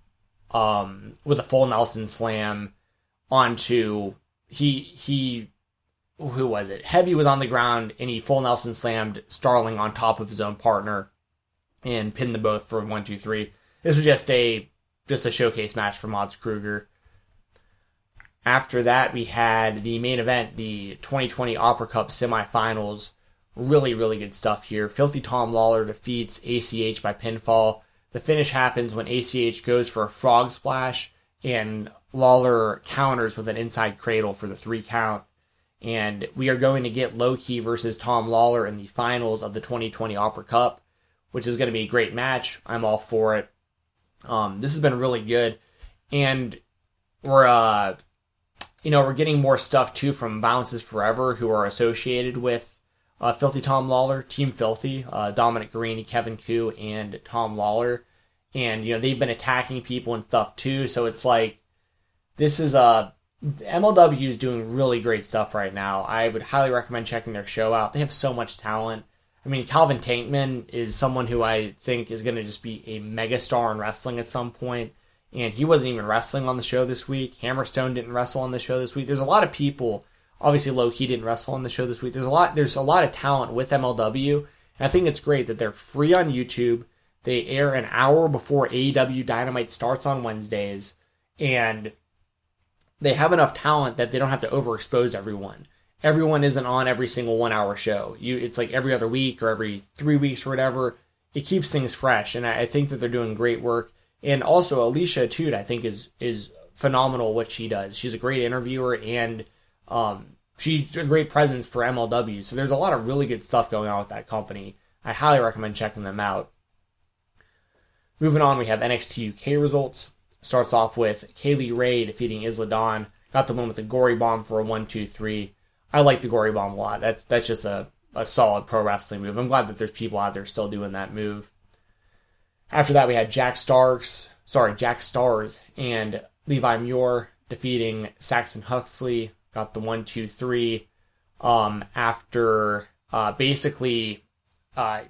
um, with a full Nelson slam onto, he, he, who was it? Heavy was on the ground and he full Nelson slammed Starling on top of his own partner and pinned them both for one, two, three. This was just a, just a showcase match for Mods Kruger. After that, we had the main event, the twenty twenty Opera Cup semifinals. Really, really good stuff here. Filthy Tom Lawler defeats A C H by pinfall. The finish happens when A C H goes for a frog splash, and Lawler counters with an inside cradle for the three count. And we are going to get Low Ki versus Tom Lawler in the finals of the twenty twenty Opera Cup, which is going to be a great match. I'm all for it. Um, this has been really good. And we're, uh, you know, we're getting more stuff, too, from Violence is Forever, who are associated with uh, Filthy Tom Lawler, Team Filthy, uh, Dominic Garrini, Kevin Koo, and Tom Lawler. And, you know, they've been attacking people and stuff, too. So it's like, this is, uh, M L W is doing really great stuff right now. I would highly recommend checking their show out. They have so much talent. I mean, Calvin Tankman is someone who I think is going to just be a megastar in wrestling at some point. And he wasn't even wrestling on the show this week. Hammerstone didn't wrestle on the show this week. There's a lot of people. Obviously, Low Ki didn't wrestle on the show this week. There's a lot. There's a lot of talent with M L W, and I think it's great that they're free on YouTube. They air an hour before A E W Dynamite starts on Wednesdays, and they have enough talent that they don't have to overexpose everyone. Everyone isn't on every single one-hour show. You, it's like every other week or every three weeks or whatever. It keeps things fresh, and I, I think that they're doing great work. And also, Alicia Atout, I think, is is phenomenal what she does. She's a great interviewer, and um, she's a great presence for M L W. So there's a lot of really good stuff going on with that company. I highly recommend checking them out. Moving on, we have N X T U K results. Starts off with Kaylee Ray defeating Isla Dawn. Got the win with a Gory Bomb for a one, two, three. I like the Gory Bomb a lot. That's that's just a, a solid pro wrestling move. I'm glad that there's people out there still doing that move. After that, we had Jack Starks, sorry, Jack Stars and Levi Muir defeating Saxon Huxley. Got the one, two, three. Um, after uh, basically uh,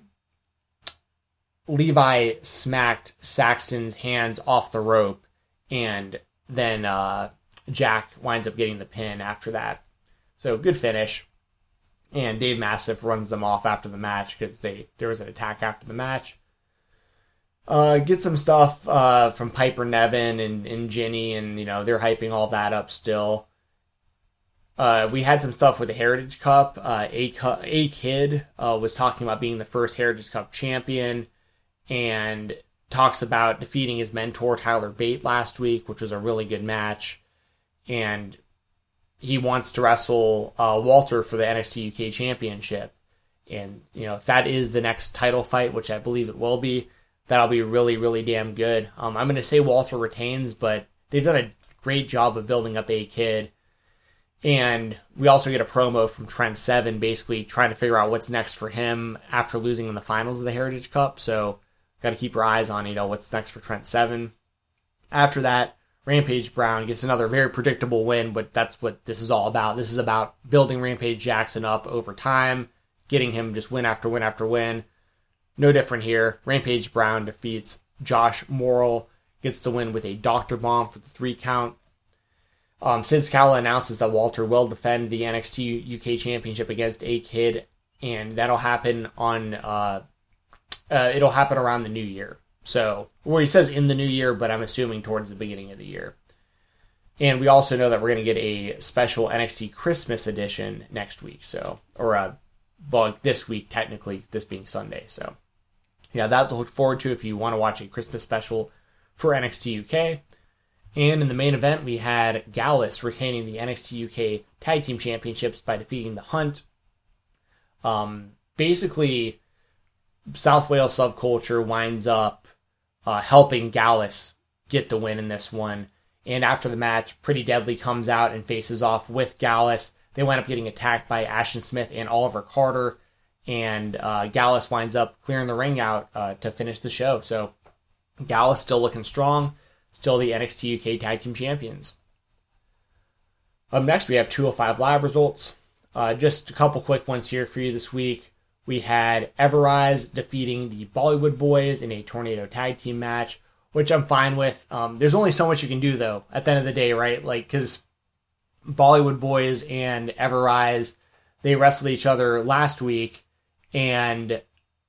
Levi smacked Saxon's hands off the rope, and then uh, Jack winds up getting the pin after that. So good finish. And Dave Mastiff runs them off after the match because they there was an attack after the match. Uh, get some stuff uh, from Piper Niven and, and Ginny, and you know they're hyping all that up still. Uh, we had some stuff with the Heritage Cup. Uh, a, a Kid uh, was talking about being the first Heritage Cup champion, and talks about defeating his mentor Tyler Bate last week, which was a really good match. And he wants to wrestle uh, Walter for the N X T U K Championship. And you know if that is the next title fight, which I believe it will be, that'll be really, really damn good. Um, I'm going to say Walter retains, but they've done a great job of building up A-Kid. And we also get a promo from Trent Seven, basically trying to figure out what's next for him after losing in the finals of the Heritage Cup. So, got to keep your eyes on, you know, what's next for Trent Seven. After that, Rampage Brown gets another very predictable win, but that's what this is all about. This is about building Rampage Jackson up over time, getting him just win after win after win. No different here. Rampage Brown defeats Josh Morrill, gets the win with a Doctor Bomb for the three count. Um, Sid Scala announces that Walter will defend the N X T U K Championship against A-Kid, and that'll happen on, uh, uh, it'll happen around the new year. So, well, he says in the new year, but I'm assuming towards the beginning of the year. And we also know that we're going to get a special N X T Christmas edition next week, so, or, uh, well, this week, technically, this being Sunday, so. Yeah, that to look forward to if you want to watch a Christmas special for N X T U K. And in the main event, we had Gallus retaining the N X T U K Tag Team Championships by defeating The Hunt. Um, basically, South Wales Subculture winds up uh, helping Gallus get the win in this one. And after the match, Pretty Deadly comes out and faces off with Gallus. They wind up getting attacked by Ashton Smith and Oliver Carter. And uh, Gallus winds up clearing the ring out uh, to finish the show. So Gallus still looking strong. Still the N X T U K Tag Team Champions. Up next, we have two oh five Live results. Uh, just a couple quick ones here for you this week. We had Everrise defeating the Bollywood Boys in a Tornado Tag Team match, which I'm fine with. Um, there's only so much you can do, though, at the end of the day, right? Like, because Bollywood Boys and Everrise, they wrestled each other last week, and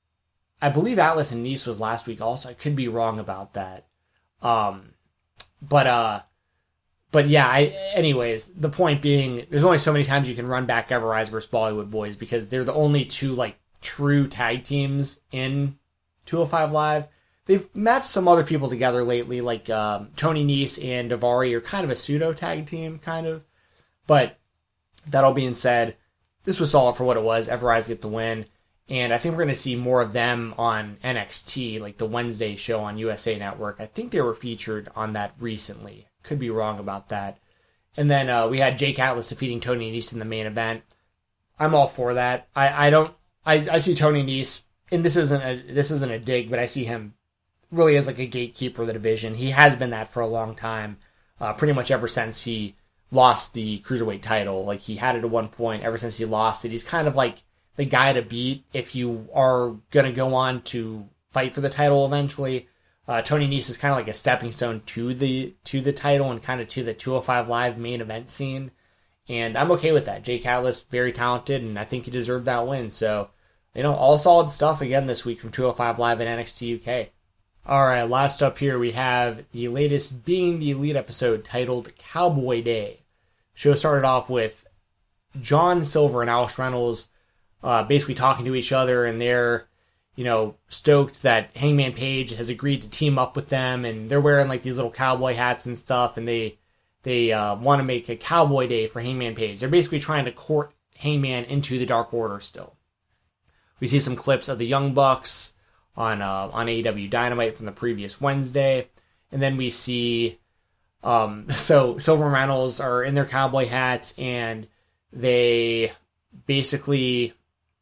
I believe Atlas and Nice was last week also. I could be wrong about that. Um, but, uh, but yeah, I, anyways, the point being, there's only so many times you can run back Everrise versus Bollywood Boys because they're the only two, like, true tag teams in two oh five Live. They've matched some other people together lately, like, um, Tony Nese and Davari are kind of a pseudo tag team, kind of. But, that all being said, this was solid for what it was. Everrise get the win. And I think we're going to see more of them on N X T, like the Wednesday show on U S A Network. I think they were featured on that recently. Could be wrong about that. And then uh, we had Jake Atlas defeating Tony Nese in the main event. I'm all for that. I, I don't. I, I see Tony Nese, and this isn't a this isn't a dig, but I see him really as like a gatekeeper of the division. He has been that for a long time, uh, pretty much ever since he lost the Cruiserweight title. Like he had it at one point. Ever since he lost it, he's kind of like the guy to beat if you are going to go on to fight for the title eventually. Uh, Tony Nese is kind of like a stepping stone to the to the title and kind of to the two oh five Live main event scene. And I'm okay with that. Jake Atlas, very talented, and I think he deserved that win. So, you know, all solid stuff again this week from two oh five Live and N X T U K. All right, last up here we have the latest Being the Elite episode titled Cowboy Day. Show started off with John Silver and Alex Reynolds Uh, basically talking to each other, and they're, you know, stoked that Hangman Page has agreed to team up with them, and they're wearing like these little cowboy hats and stuff, and they they uh, want to make a Cowboy Day for Hangman Page. They're basically trying to court Hangman into the Dark Order still. We see some clips of the Young Bucks on uh, on A E W Dynamite from the previous Wednesday, and then we see um, so Silver and Reynolds are in their cowboy hats, and they basically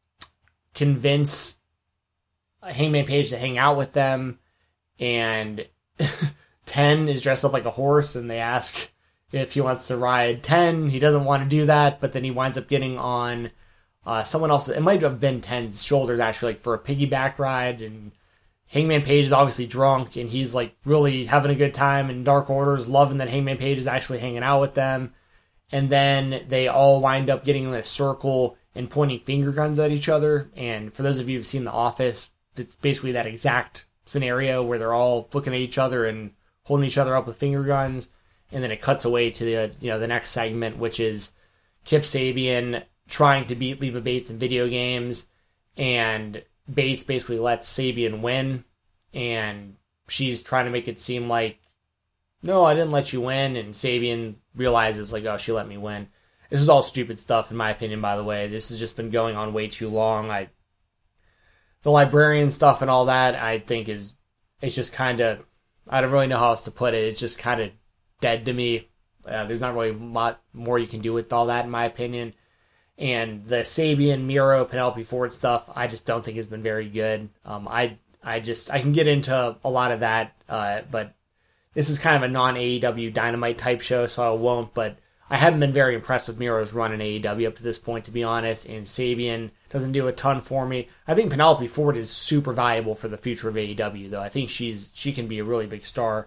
convince Hangman Page to hang out with them, and Ten is dressed up like a horse, and they ask if he wants to ride Ten. He doesn't want to do that, but then he winds up getting on uh, someone else. It might have been Ten's shoulders, actually, like for a piggyback ride, and Hangman Page is obviously drunk, and he's like really having a good time, and Dark Order's loving that Hangman Page is actually hanging out with them. And then they all wind up getting in a circle and pointing finger guns at each other. And for those of you who've seen The Office, it's basically that exact scenario where they're all looking at each other and holding each other up with finger guns. And then it cuts away to the you know the next segment, which is Kip Sabian trying to beat Leva Bates in video games. And Bates basically lets Sabian win. And she's trying to make it seem like, no, I didn't let you win. And Sabian realizes, like, oh, she let me win. This is all stupid stuff, in my opinion, by the way. This has just been going on way too long. I, the librarian stuff and all that, I think is, it's just kind of, I don't really know how else to put it. It's just kind of dead to me. Uh, there's not really much more you can do with all that, in my opinion. And the Sabian, Miro, Penelope Ford stuff, I just don't think has been very good. Um, I I just I can get into a lot of that, uh, but this is kind of a non-A E W Dynamite type show, so I won't. But I haven't been very impressed with Miro's run in A E W up to this point, to be honest. And Sabian doesn't do a ton for me. I think Penelope Ford is super valuable for the future of A E W, though. I think she's she can be a really big star.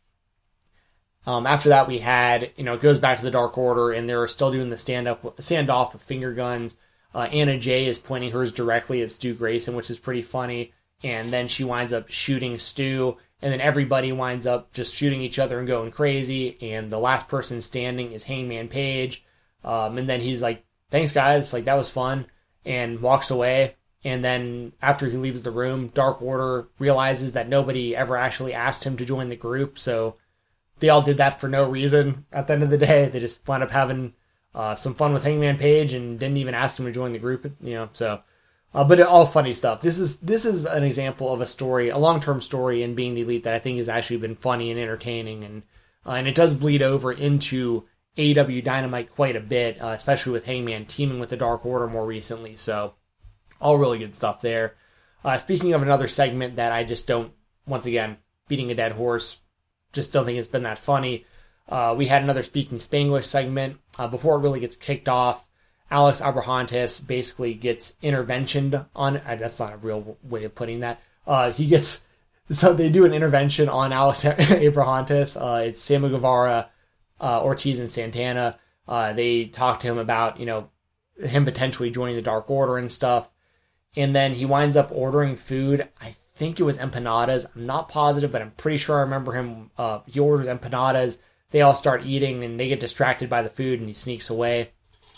Um, after that, we had, you know, it goes back to the Dark Order, and they're still doing the stand-up, standoff with finger guns. Uh, Anna Jay is pointing hers directly at Stu Grayson, which is pretty funny. And then she winds up shooting Stu, and then everybody winds up just shooting each other and going crazy. And the last person standing is Hangman Page. Um, and then he's like, thanks, guys. Like, that was fun. And walks away. And then after he leaves the room, Dark Order realizes that nobody ever actually asked him to join the group, so they all did that for no reason at the end of the day. They just wound up having uh, some fun with Hangman Page and didn't even ask him to join the group, you know, so. Uh, but it, all funny stuff. This is this is an example of a story, a long-term story in Being the Elite that I think has actually been funny and entertaining. And uh, and it does bleed over into A E W Dynamite quite a bit, uh, especially with Hangman teaming with the Dark Order more recently. So all really good stuff there. Uh, speaking of another segment that I just don't, once again, beating a dead horse, just don't think it's been that funny. Uh, we had another Speaking Spanglish segment. Uh, before it really gets kicked off, Alex Abrahantes basically gets interventioned on. Uh, that's not a real way of putting that. Uh, he gets, so they do an intervention on Alex Abrahantes. Uh, it's Sammy Guevara, uh, Ortiz, and Santana. Uh, they talk to him about, you know, him potentially joining the Dark Order and stuff. And then he winds up ordering food. I think it was empanadas. I'm not positive, but I'm pretty sure I remember him. Uh, he orders empanadas. They all start eating, and they get distracted by the food, and he sneaks away.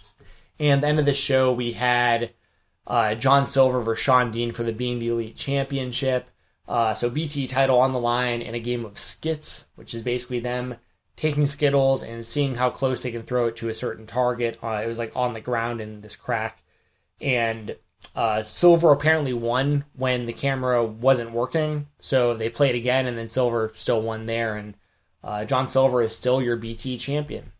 And at the end of the show, we had uh, John Silver versus Sean Dean for the Being the Elite Championship. Uh, so B T E title on the line in a game of skits, which is basically them taking Skittles and seeing how close they can throw it to a certain target. Uh, it was like on the ground in this crack. And Uh, Silver apparently won when the camera wasn't working, so they played again, and then Silver still won there, and uh, John Silver is still your B T champion.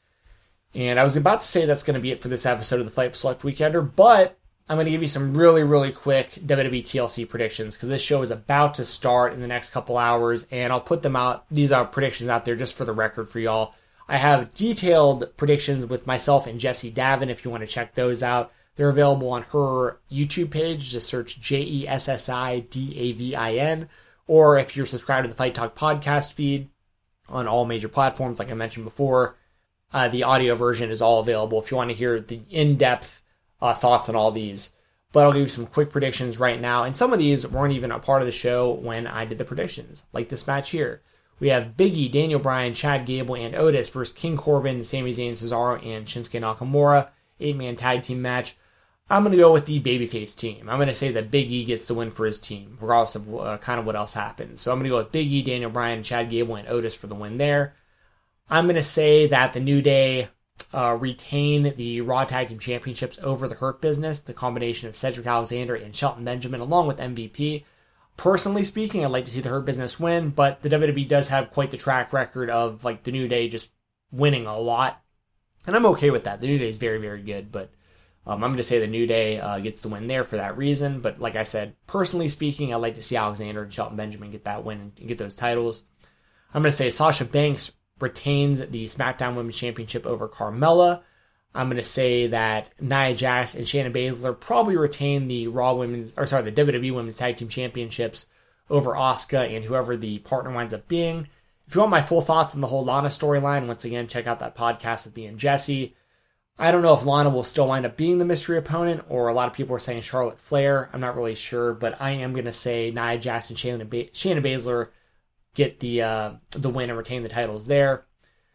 And I was about to say that's going to be it for this episode of the Fight Select Weekender, but I'm going to give you some really, really quick W W E T L C predictions, because this show is about to start in the next couple hours, and I'll put them out, these are predictions out there just for the record for y'all. I have detailed predictions with myself and Jessie Davin if you want to check those out. They're available on her YouTube page. Just search J E S S I D A V I N. Or if you're subscribed to the Fight Talk podcast feed on all major platforms, like I mentioned before, uh, the audio version is all available if you want to hear the in-depth uh, thoughts on all these. But I'll give you some quick predictions right now. And some of these weren't even a part of the show when I did the predictions, like this match here. We have Big E, Daniel Bryan, Chad Gable, and Otis versus King Corbin, Sami Zayn, Cesaro, and Shinsuke Nakamura. Eight-man tag team match. I'm going to go with the babyface team. I'm going to say that Big E gets the win for his team, regardless of uh, kind of what else happens. So I'm going to go with Big E, Daniel Bryan, Chad Gable, and Otis for the win there. I'm going to say that the New Day uh, retain the Raw Tag Team Championships over the Hurt Business, the combination of Cedric Alexander and Shelton Benjamin, along with M V P. Personally speaking, I'd like to see the Hurt Business win, but the W W E does have quite the track record of like the New Day just winning a lot. And I'm okay with that. The New Day is very, very good, but Um, I'm going to say the New Day uh, gets the win there for that reason. But like I said, personally speaking, I'd like to see Alexander and Shelton Benjamin get that win and get those titles. I'm going to say Sasha Banks retains the SmackDown Women's Championship over Carmella. I'm going to say that Nia Jax and Shayna Baszler probably retain the Raw Women's, or sorry, the W W E Women's Tag Team Championships over Asuka and whoever the partner winds up being. If you want my full thoughts on the whole Lana storyline, once again, check out that podcast with me and Jesse. I don't know if Lana will still wind up being the mystery opponent, or a lot of people are saying Charlotte Flair. I'm not really sure, but I am going to say Nia Jax and Shayna, ba- Shayna Baszler get the uh, the win and retain the titles there.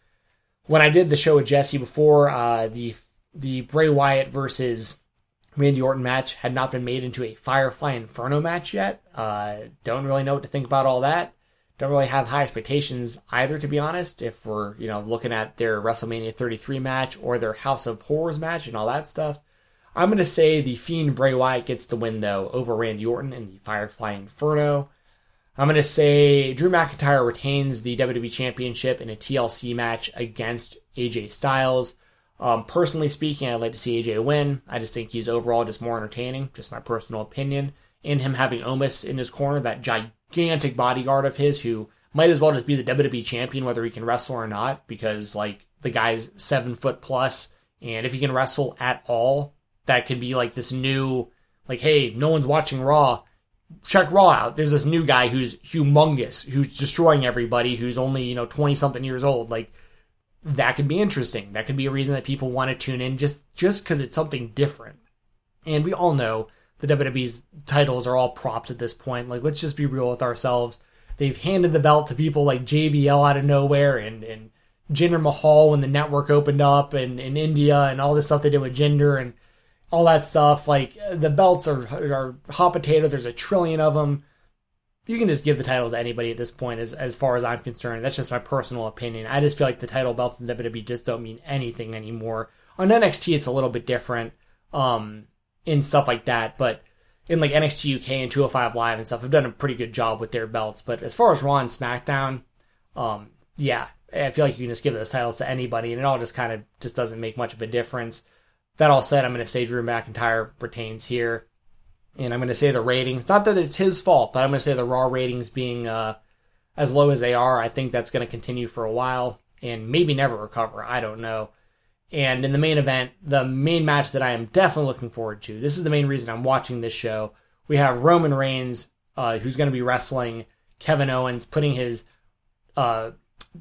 When I did the show with Jesse before, uh, the the Bray Wyatt versus Randy Orton match had not been made into a Firefly Inferno match yet. Uh, don't really know what to think about all that. Don't really have high expectations either, to be honest, if we're, you know, looking at their WrestleMania thirty-three match or their House of Horrors match and all that stuff. I'm going to say the Fiend Bray Wyatt gets the win, though, over Randy Orton in the Firefly Inferno. I'm going to say Drew McIntyre retains the W W E Championship in a T L C match against A J Styles. Um, personally speaking, I'd like to see A J win. I just think he's overall just more entertaining, just my personal opinion. In him having Omos in his corner, that gigantic bodyguard of his who might as well just be the W W E champion, whether he can wrestle or not, because like the guy's seven foot plus, and if he can wrestle at all, that could be like this new, like, hey, no one's watching Raw. Check Raw out. There's this new guy who's humongous, who's destroying everybody, who's only, you know, twenty-something years old. Like, that could be interesting. That could be a reason that people want to tune in just just because it's something different. And we all know the W W E's titles are all props at this point. Like, let's just be real with ourselves. They've handed the belt to people like J B L out of nowhere and, and Jinder Mahal when the network opened up and in India and all this stuff they did with Jinder and all that stuff. Like, the belts are, are hot potato. There's a trillion of them. You can just give the title to anybody at this point as, as far as I'm concerned. That's just my personal opinion. I just feel like the title belts in the W W E just don't mean anything anymore. On N X T, it's a little bit different um, in stuff like that, but in like N X T U K and two oh five Live and stuff, have done a pretty good job with their belts. But as far as Raw and SmackDown, um, yeah, I feel like you can just give those titles to anybody, and it all just kind of just doesn't make much of a difference. That all said, I'm going to say Drew McIntyre retains here. And I'm going to say the ratings, not that it's his fault, but I'm going to say the Raw ratings being uh, as low as they are, I think that's going to continue for a while and maybe never recover. I don't know. And in the main event, the main match that I am definitely looking forward to, this is the main reason I'm watching this show. We have Roman Reigns, uh, who's going to be wrestling Kevin Owens, putting his uh,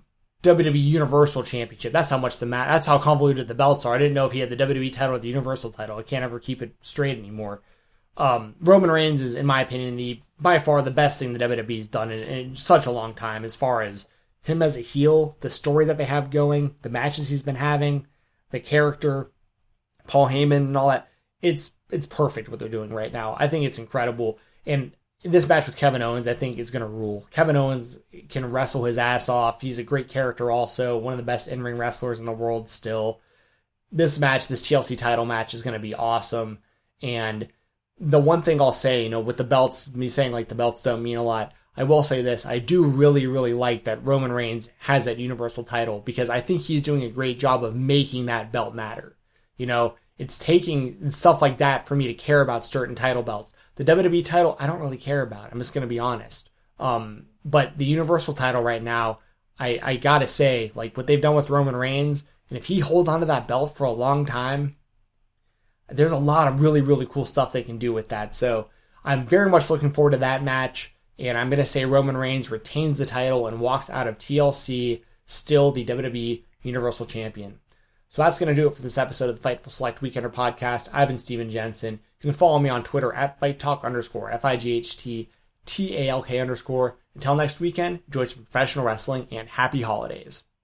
W W E Universal Championship. That's how much the match, that's how convoluted the belts are. I didn't know if he had the W W E title or the Universal title. I can't ever keep it straight anymore. Um, Roman Reigns is, in my opinion, the by far the best thing the W W E's done in, in such a long time, as far as him as a heel, the story that they have going, the matches he's been having, the character, Paul Heyman and all that. It's it's perfect what they're doing right now. I think it's incredible. And this match with Kevin Owens, I think, is going to rule. Kevin Owens can wrestle his ass off. He's a great character also, one of the best in-ring wrestlers in the world still. This match, this T L C title match, is going to be awesome. And the one thing I'll say, you know, with the belts, me saying like the belts don't mean a lot, I will say this. I do really, really like that Roman Reigns has that Universal title, because I think he's doing a great job of making that belt matter. You know, it's taking stuff like that for me to care about certain title belts. The W W E title, I don't really care about. I'm just going to be honest. Um, but the Universal title right now, I, I got to say, like what they've done with Roman Reigns, and if he holds onto that belt for a long time, there's a lot of really, really cool stuff they can do with that. So I'm very much looking forward to that match. And I'm going to say Roman Reigns retains the title and walks out of T L C still the W W E Universal Champion. So that's going to do it for this episode of the Fightful Select Weekender podcast. I've been Steven Jensen. You can follow me on Twitter at FightTalk underscore, F I G H T T A L K underscore. Until next weekend, enjoy some professional wrestling and happy holidays.